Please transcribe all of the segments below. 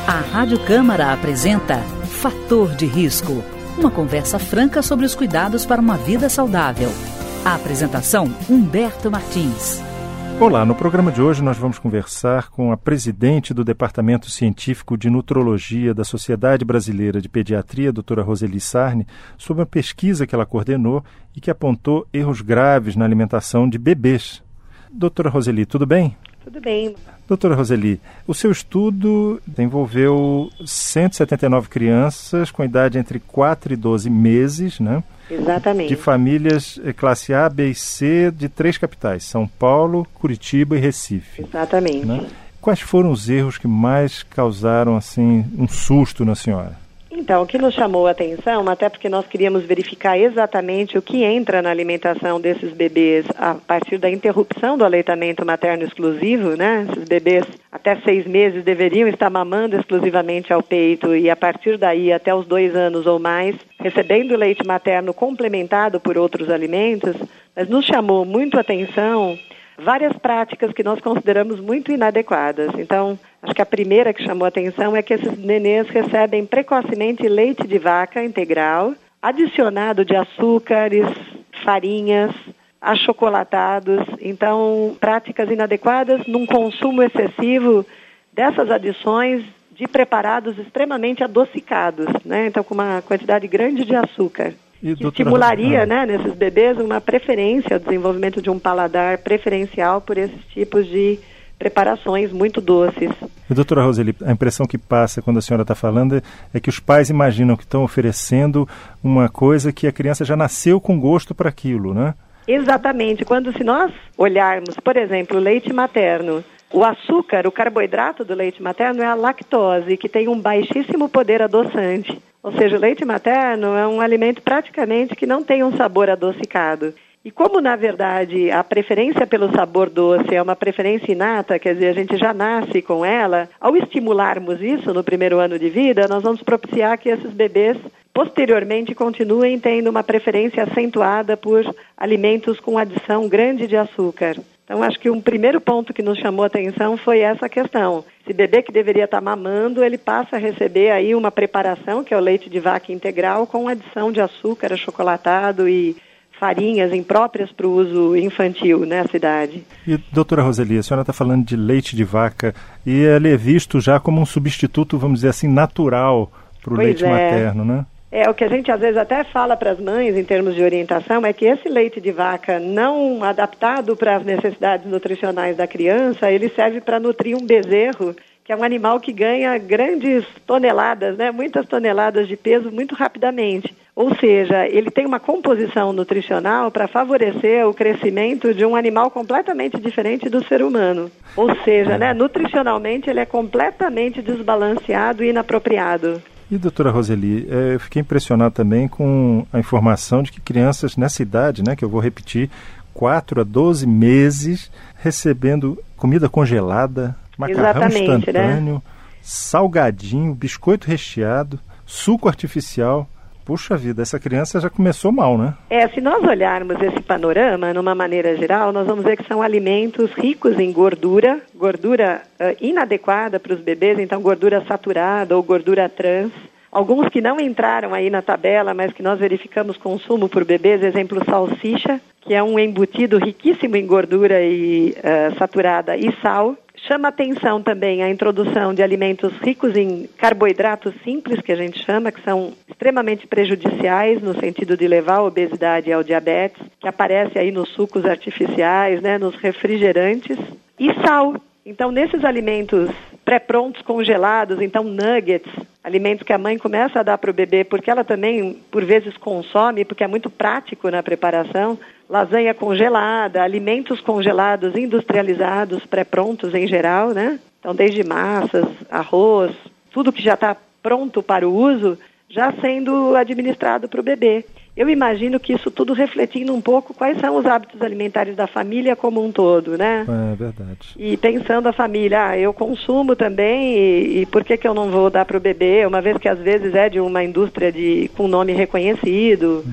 A Rádio Câmara apresenta Fator de Risco, uma conversa franca sobre os cuidados para uma vida saudável. A apresentação, Humberto Martins. Olá, no programa de hoje nós vamos conversar com a presidente do Departamento Científico de Nutrologia da Sociedade Brasileira de Pediatria, doutora Roseli Sarni, sobre uma pesquisa que ela coordenou e que apontou erros graves na alimentação de bebês. Doutora Roseli, tudo bem? Tudo bem. Doutora Roseli, o seu estudo envolveu 179 crianças com idade entre 4 e 12 meses, né? Exatamente. De famílias classe A, B e C de 3 capitais, São Paulo, Curitiba e Recife. Exatamente. Né? Quais foram os erros que mais causaram assim, um susto na senhora? Então, o que nos chamou a atenção, até porque nós queríamos verificar exatamente o que entra na alimentação desses bebês a partir da interrupção do aleitamento materno exclusivo, né? Esses bebês até 6 meses deveriam estar mamando exclusivamente ao peito e a partir daí até os 2 anos ou mais, recebendo leite materno complementado por outros alimentos, mas nos chamou muito a atenção várias práticas que nós consideramos muito inadequadas. Então, acho que a primeira que chamou a atenção é que esses nenês recebem precocemente leite de vaca integral, adicionado de açúcares, farinhas, achocolatados. Então, práticas inadequadas num consumo excessivo dessas adições de preparados extremamente adocicados, né? Então, com uma quantidade grande de açúcar. Que estimularia, né, nesses bebês uma preferência, o desenvolvimento de um paladar preferencial por esses tipos de preparações muito doces. E, doutora Roseli, a impressão que passa quando a senhora está falando é que os pais imaginam que estão oferecendo uma coisa que a criança já nasceu com gosto para aquilo, né? Exatamente. Se nós olharmos, por exemplo, o leite materno, o açúcar, o carboidrato do leite materno é a lactose, que tem um baixíssimo poder adoçante. Ou seja, o leite materno é um alimento praticamente que não tem um sabor adocicado. E como, na verdade, a preferência pelo sabor doce é uma preferência inata, quer dizer, a gente já nasce com ela, ao estimularmos isso no primeiro ano de vida, nós vamos propiciar que esses bebês, posteriormente, continuem tendo uma preferência acentuada por alimentos com adição grande de açúcar. Então, acho que um primeiro ponto que nos chamou a atenção foi essa questão. Esse bebê que deveria estar mamando, ele passa a receber aí uma preparação, que é o leite de vaca integral, com adição de açúcar, achocolatado e farinhas impróprias para o uso infantil nessa idade. E, doutora Roseli, a senhora está falando de leite de vaca e ele é visto já como um substituto, vamos dizer assim, natural para o leite materno, né? O que a gente às vezes até fala para as mães em termos de orientação é que esse leite de vaca não adaptado para as necessidades nutricionais da criança, ele serve para nutrir um bezerro, que é um animal que ganha grandes toneladas, né? Muitas toneladas de peso muito rapidamente. Ou seja, ele tem uma composição nutricional para favorecer o crescimento de um animal completamente diferente do ser humano. Ou seja, né? Nutricionalmente ele é completamente desbalanceado e inapropriado. E, doutora Roseli, eu fiquei impressionado também com a informação de que crianças nessa idade, né, que eu vou repetir, 4 a 12 meses, recebendo comida congelada, macarrão instantâneo, né? Salgadinho, biscoito recheado, suco artificial. Puxa vida, essa criança já começou mal, né? Se nós olharmos esse panorama, numa maneira geral, nós vamos ver que são alimentos ricos em gordura inadequada para os bebês, então gordura saturada ou gordura trans. Alguns que não entraram aí na tabela, mas que nós verificamos consumo por bebês, exemplo, salsicha, que é um embutido riquíssimo em gordura e saturada e sal. Chama atenção também a introdução de alimentos ricos em carboidratos simples, que a gente chama, que são extremamente prejudiciais no sentido de levar a obesidade e ao diabetes, que aparece aí nos sucos artificiais, né, nos refrigerantes, e sal. Então, nesses alimentos pré-prontos, congelados, então nuggets, alimentos que a mãe começa a dar para o bebê, porque ela também, por vezes, consome, porque é muito prático na preparação, lasanha congelada, alimentos congelados, industrializados, pré-prontos em geral, né? Então, desde massas, arroz, tudo que já está pronto para o uso, já sendo administrado para o bebê. Eu imagino que isso tudo refletindo um pouco quais são os hábitos alimentares da família como um todo, né? É verdade. E pensando a família, eu consumo também e por que eu não vou dar para o bebê, uma vez que às vezes é de uma indústria com nome reconhecido. Uhum.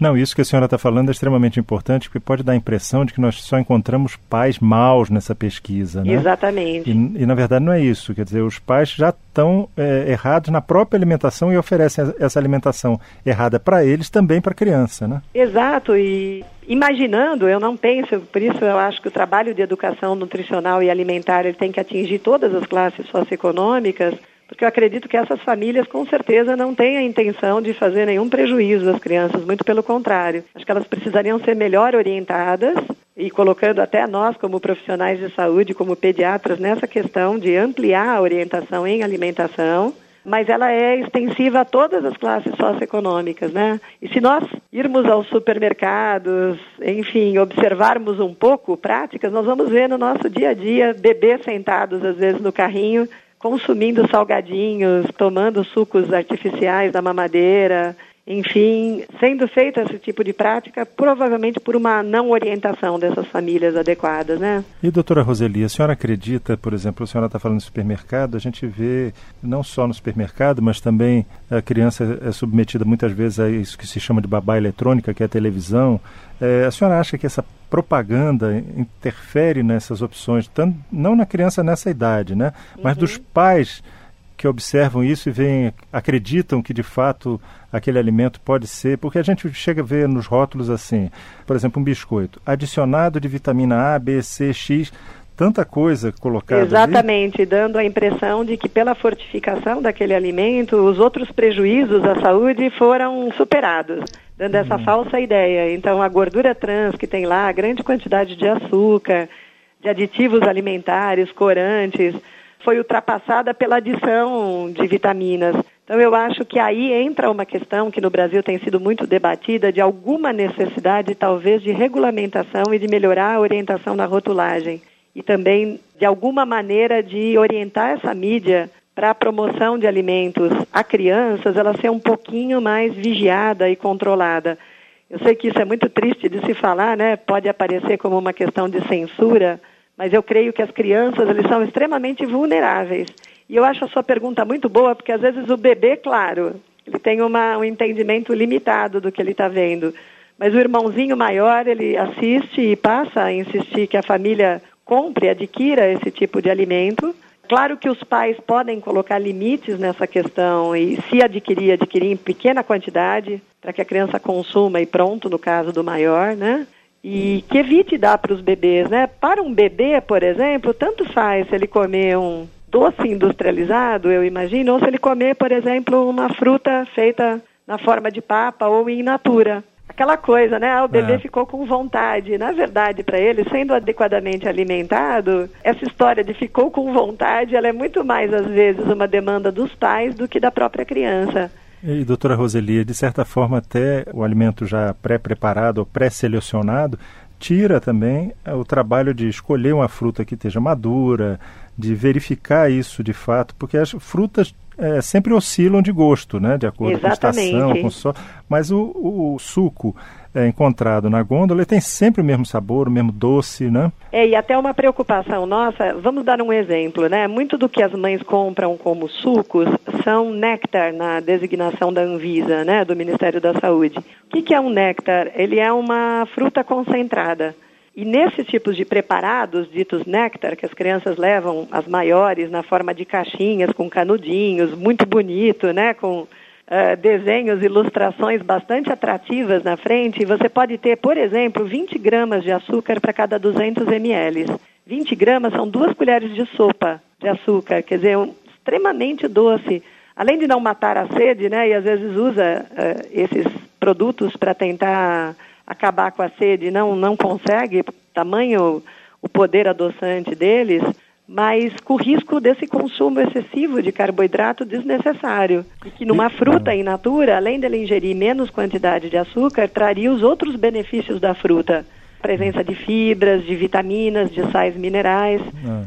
Não, isso que a senhora está falando é extremamente importante, porque pode dar a impressão de que nós só encontramos pais maus nessa pesquisa, né? Exatamente. E na verdade não é isso, quer dizer, os pais já estão errados na própria alimentação e oferecem essa alimentação errada para eles, também para a criança, né? Exato, e imaginando, eu não penso, por isso eu acho que o trabalho de educação nutricional e alimentar ele tem que atingir todas as classes socioeconômicas, porque eu acredito que essas famílias com certeza não têm a intenção de fazer nenhum prejuízo às crianças, muito pelo contrário. Acho que elas precisariam ser melhor orientadas e colocando até nós como profissionais de saúde, como pediatras, nessa questão de ampliar a orientação em alimentação, mas ela é extensiva a todas as classes socioeconômicas, né? E se nós irmos aos supermercados, enfim, observarmos um pouco práticas, nós vamos ver no nosso dia a dia bebês sentados às vezes no carrinho, consumindo salgadinhos, tomando sucos artificiais da mamadeira, enfim, sendo feito esse tipo de prática, provavelmente por uma não orientação dessas famílias adequadas, né? E, doutora Roseli, a senhora acredita, por exemplo, a senhora está falando do supermercado, a gente vê, não só no supermercado, mas também a criança é submetida muitas vezes a isso que se chama de babá eletrônica, que é a televisão. A senhora acha que essa propaganda interfere nessas opções, tanto, não na criança nessa idade, né? Mas dos pais que observam isso e acreditam que de fato aquele alimento pode ser, porque a gente chega a ver nos rótulos assim, por exemplo, um biscoito, adicionado de vitamina A, B, C, X, tanta coisa colocada. Exatamente, ali, dando a impressão de que pela fortificação daquele alimento, os outros prejuízos à saúde foram superados, dando essa falsa ideia. Então, a gordura trans que tem lá, a grande quantidade de açúcar, de aditivos alimentares, corantes, foi ultrapassada pela adição de vitaminas. Então, eu acho que aí entra uma questão que no Brasil tem sido muito debatida, de alguma necessidade, talvez, de regulamentação e de melhorar a orientação na rotulagem. E também, de alguma maneira, de orientar essa mídia para a promoção de alimentos a crianças, ela ser um pouquinho mais vigiada e controlada. Eu sei que isso é muito triste de se falar, né? Pode aparecer como uma questão de censura, mas eu creio que as crianças, eles são extremamente vulneráveis. E eu acho a sua pergunta muito boa, porque às vezes o bebê, claro, ele tem um entendimento limitado do que ele está vendo. Mas o irmãozinho maior, ele assiste e passa a insistir que a família compre, adquira esse tipo de alimento. Claro que os pais podem colocar limites nessa questão e se adquirir em pequena quantidade, para que a criança consuma e pronto, no caso do maior, né? E que evite dar para os bebês, né? Para um bebê, por exemplo, tanto faz se ele comer um doce industrializado, eu imagino, ou se ele comer, por exemplo, uma fruta feita na forma de papa ou in natura. Aquela coisa, né? O bebê ficou com vontade. Na verdade, para ele, sendo adequadamente alimentado, essa história de ficou com vontade, ela é muito mais, às vezes, uma demanda dos pais do que da própria criança. E, doutora Roseli, de certa forma, até o alimento já pré-preparado ou pré-selecionado tira também o trabalho de escolher uma fruta que esteja madura, de verificar isso de fato, porque as frutas sempre oscilam de gosto, né? De acordo com a estação, com o sol. Mas o suco encontrado na gôndola, ele tem sempre o mesmo sabor, o mesmo doce, né? E até uma preocupação nossa, vamos dar um exemplo, né? Muito do que as mães compram como sucos são néctar na designação da Anvisa, né? Do Ministério da Saúde. O que é um néctar? Ele é uma fruta concentrada. E nesses tipos de preparados, ditos néctar, que as crianças levam, as maiores, na forma de caixinhas, com canudinhos, muito bonito, né? Com desenhos, ilustrações bastante atrativas na frente, você pode ter, por exemplo, 20 gramas de açúcar para cada 200 ml. 20 gramas são 2 colheres de sopa de açúcar, quer dizer, extremamente doce. Além de não matar a sede, né? E às vezes usa esses produtos para tentar acabar com a sede, não consegue, tamanho o poder adoçante deles, mas com o risco desse consumo excessivo de carboidrato desnecessário. E que numa fruta in natura, além dele ingerir menos quantidade de açúcar, traria os outros benefícios da fruta. Presença de fibras, de vitaminas, de sais minerais,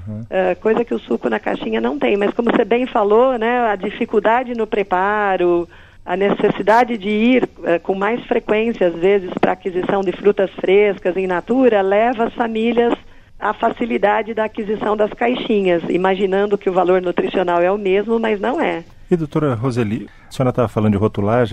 coisa que o suco na caixinha não tem. Mas como você bem falou, né, a dificuldade no preparo, a necessidade de ir com mais frequência, às vezes, para a aquisição de frutas frescas in natura, leva as famílias à facilidade da aquisição das caixinhas, imaginando que o valor nutricional é o mesmo, mas não é. E, doutora Roseli, a senhora estava falando de rotulagem,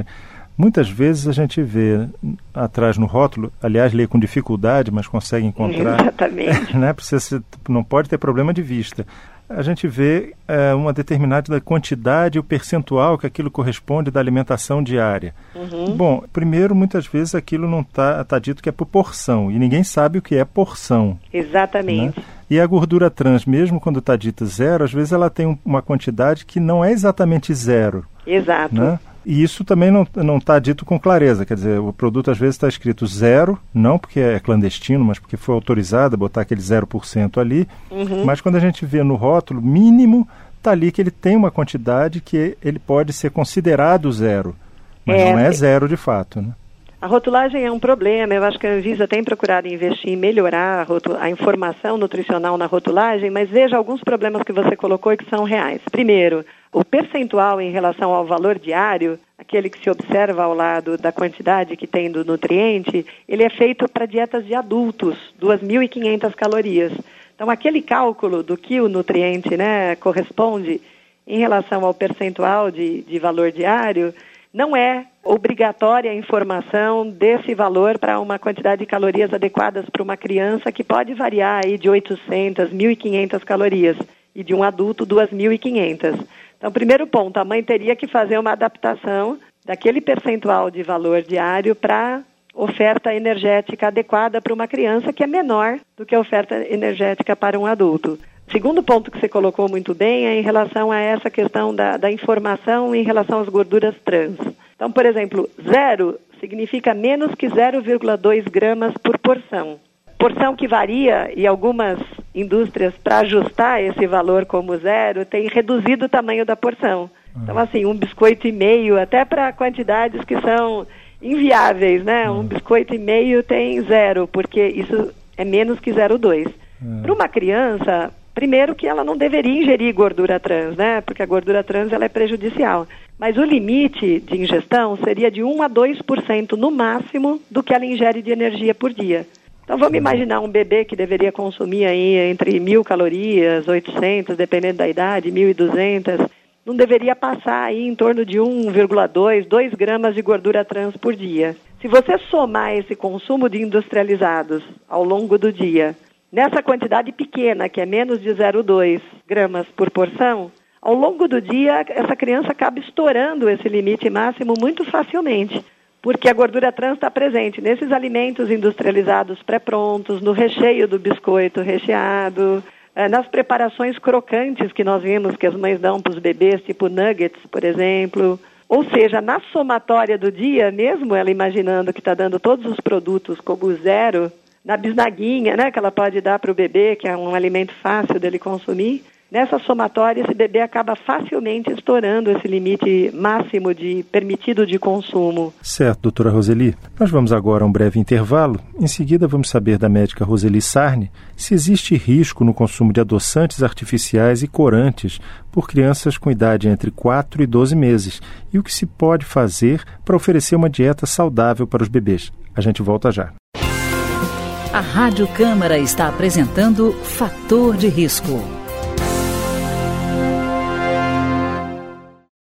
Muitas vezes a gente vê atrás no rótulo, aliás, lê com dificuldade, mas consegue encontrar. Exatamente. Né? Não pode ter problema de vista. A gente vê uma determinada quantidade, o percentual que aquilo corresponde da alimentação diária. Bom, primeiro, muitas vezes aquilo não está dito que é por porção, e ninguém sabe o que é porção. Exatamente. Né? E a gordura trans, mesmo quando está dita zero, às vezes ela tem uma quantidade que não é exatamente zero. Exato. Né? E isso também não está dito com clareza, quer dizer, o produto às vezes está escrito zero, não porque é clandestino, mas porque foi autorizado a botar aquele 0% ali, mas quando a gente vê no rótulo, mínimo, está ali que ele tem uma quantidade que ele pode ser considerado zero, mas não é zero de fato, né? A rotulagem é um problema, eu acho que a Anvisa tem procurado investir em melhorar a informação nutricional na rotulagem, mas veja alguns problemas que você colocou e que são reais. Primeiro, o percentual em relação ao valor diário, aquele que se observa ao lado da quantidade que tem do nutriente, ele é feito para dietas de adultos, 2.500 calorias. Então, aquele cálculo do que o nutriente, né, corresponde em relação ao percentual de valor diário, não é obrigatória a informação desse valor para uma quantidade de calorias adequadas para uma criança que pode variar aí de 800, 1.500 calorias e de um adulto 2.500. Então, primeiro ponto, a mãe teria que fazer uma adaptação daquele percentual de valor diário para oferta energética adequada para uma criança que é menor do que a oferta energética para um adulto. Segundo ponto que você colocou muito bem é em relação a essa questão da informação em relação às gorduras trans. Então, por exemplo, zero significa menos que 0,2 gramas por porção. Porção que varia, e algumas indústrias, para ajustar esse valor como zero, têm reduzido o tamanho da porção. Então, assim, um biscoito e meio, até para quantidades que são inviáveis, né? Um biscoito e meio tem zero, porque isso é menos que 0,2. Para uma criança, primeiro que ela não deveria ingerir gordura trans, né? Porque a gordura trans ela é prejudicial. Mas o limite de ingestão seria de 1 a 2% no máximo do que ela ingere de energia por dia. Então vamos imaginar um bebê que deveria consumir aí entre 1.000 calorias, 800, dependendo da idade, 1.200, não deveria passar aí em torno de 1,2, 2 gramas de gordura trans por dia. Se você somar esse consumo de industrializados ao longo do dia, nessa quantidade pequena, que é menos de 0,2 gramas por porção, ao longo do dia, essa criança acaba estourando esse limite máximo muito facilmente, porque a gordura trans está presente nesses alimentos industrializados pré-prontos, no recheio do biscoito recheado, nas preparações crocantes que nós vimos que as mães dão para os bebês, tipo nuggets, por exemplo. Ou seja, na somatória do dia, mesmo ela imaginando que está dando todos os produtos como zero, na bisnaguinha, né, que ela pode dar para o bebê, que é um alimento fácil dele consumir, nessa somatória esse bebê acaba facilmente estourando esse limite máximo permitido de consumo. Certo, doutora Roseli. Nós vamos agora a um breve intervalo. Em seguida vamos saber da médica Roseli Sarne se existe risco no consumo de adoçantes artificiais e corantes por crianças com idade entre 4 e 12 meses e o que se pode fazer para oferecer uma dieta saudável para os bebês. A gente volta já. A Rádio Câmara está apresentando Fator de Risco.